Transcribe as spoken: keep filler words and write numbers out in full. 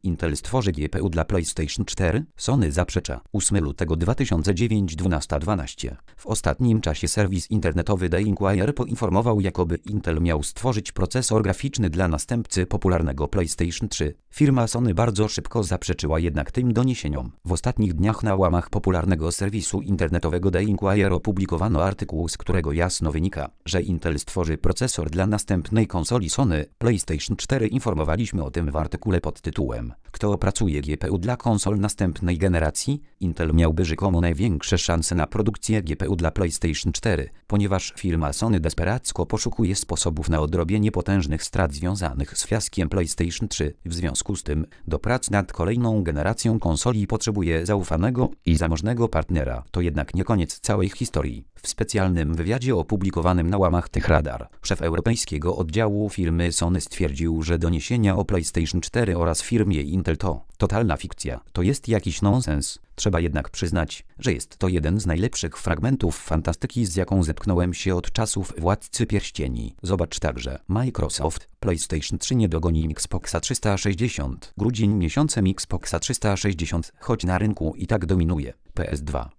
Intel stworzy G P U dla PlayStation cztery? Sony zaprzecza. ósmego lutego dwa tysiące dziewiątego dwunasta dwanaście. W ostatnim czasie serwis internetowy The Inquirer poinformował, jakoby Intel miał stworzyć procesor graficzny dla następcy popularnego PlayStation trzy. Firma Sony bardzo szybko zaprzeczyła jednak tym doniesieniom. W ostatnich dniach na łamach popularnego serwisu internetowego The Inquirer opublikowano artykuł, z którego jasno wynika, że Intel stworzy procesor dla następnej konsoli Sony, PlayStation cztery. Informowaliśmy o tym w artykule pod tytułem "Kto opracuje G P U dla konsol następnej generacji?" Intel miałby rzekomo największe szanse na produkcję G P U dla PlayStation cztery, ponieważ firma Sony desperacko poszukuje sposobów na odrobienie potężnych strat związanych z fiaskiem PlayStation trzy. W związku z tym, do prac nad kolejną generacją konsoli potrzebuje zaufanego i zamożnego partnera. To jednak nie koniec całej historii. W specjalnym wywiadzie opublikowanym na łamach TechRadar, szef europejskiego oddziału firmy Sony stwierdził, że doniesienia o PlayStation cztery oraz firmie Intel to totalna fikcja. To jest jakiś nonsens. Trzeba jednak przyznać, że jest to jeden z najlepszych fragmentów fantastyki, z jaką zetknąłem się od czasów Władcy Pierścieni. Zobacz także: Microsoft, PlayStation trzy nie dogoni Xboxa trzysta sześćdziesiąt. Grudzień miesiącem Xboxa trzysta sześćdziesiąt, choć na rynku i tak dominuje P S dwa.